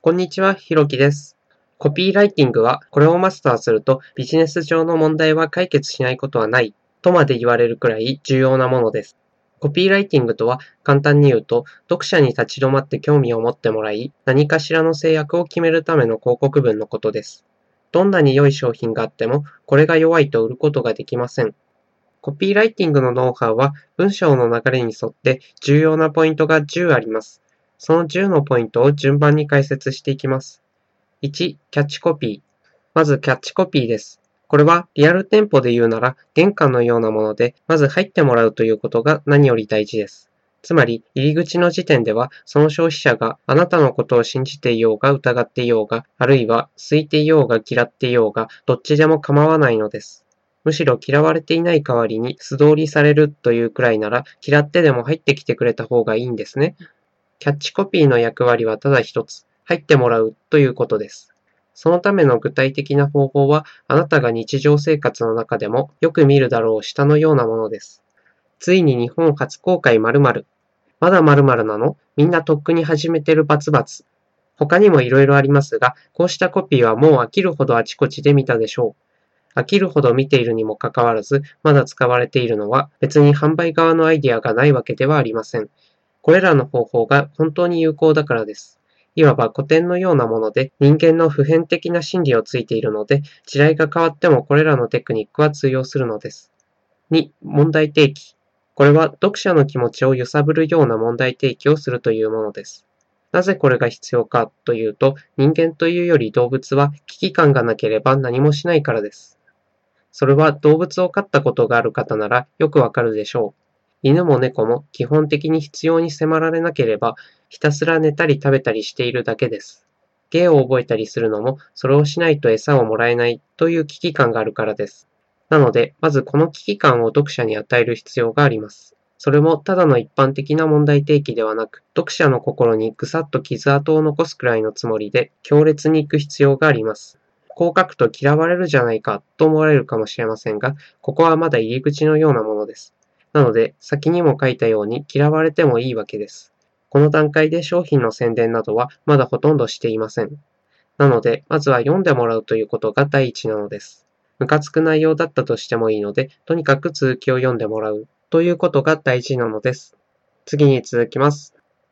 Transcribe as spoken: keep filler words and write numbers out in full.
こんにちは、ひろきです。コピーライティングは、これをマスターするとビジネス上の問題は解決しないことはない、とまで言われるくらい重要なものです。コピーライティングとは、簡単に言うと、読者に立ち止まって興味を持ってもらい、何かしらの制約を決めるための広告文のことです。どんなに良い商品があっても、これが弱いと売ることができません。コピーライティングのノウハウは、文章の流れに沿って重要なポイントがじゅうあります。そのじゅうのポイントを順番に解説していきます。いち、キャッチコピー。まずキャッチコピーです。これはリアル店舗で言うなら玄関のようなもので、まず入ってもらうということが何より大事です。つまり、入り口の時点では、その消費者があなたのことを信じていようが疑っていようが、あるいは好いていようが嫌っていようが、どっちでも構わないのです。むしろ嫌われていない代わりに素通りされるというくらいなら、嫌ってでも入ってきてくれた方がいいんですね。キャッチコピーの役割はただ一つ、入ってもらうということです。そのための具体的な方法は、あなたが日常生活の中でもよく見るだろう下のようなものです。ついに日本初公開〇〇。まだ〇〇なの？みんなとっくに始めてるバツバツ。他にもいろいろありますが、こうしたコピーはもう飽きるほどあちこちで見たでしょう。飽きるほど見ているにもかかわらず、まだ使われているのは別に販売側のアイディアがないわけではありません。これらの方法が本当に有効だからです。いわば古典のようなもので人間の普遍的な心理をついているので、時代が変わってもこれらのテクニックは通用するのです。に、問題提起。これは読者の気持ちを揺さぶるような問題提起をするというものです。なぜこれが必要かというと、人間というより動物は危機感がなければ何もしないからです。それは動物を飼ったことがある方ならよくわかるでしょう。犬も猫も基本的に必要に迫られなければ、ひたすら寝たり食べたりしているだけです。芸を覚えたりするのも、それをしないと餌をもらえないという危機感があるからです。なので、まずこの危機感を読者に与える必要があります。それもただの一般的な問題提起ではなく、読者の心にぐさっと傷跡を残すくらいのつもりで、強烈に行く必要があります。こう書くと嫌われるじゃないかと思われるかもしれませんが、ここはまだ入り口のようなものです。なので、先にも書いたように嫌われてもいいわけです。この段階で商品の宣伝などはまだほとんどしていません。なので、まずは読んでもらうということが第一なのです。ムカつく内容だったとしてもいいので、とにかく続きを読んでもらうということが大事なのです。次に続きます。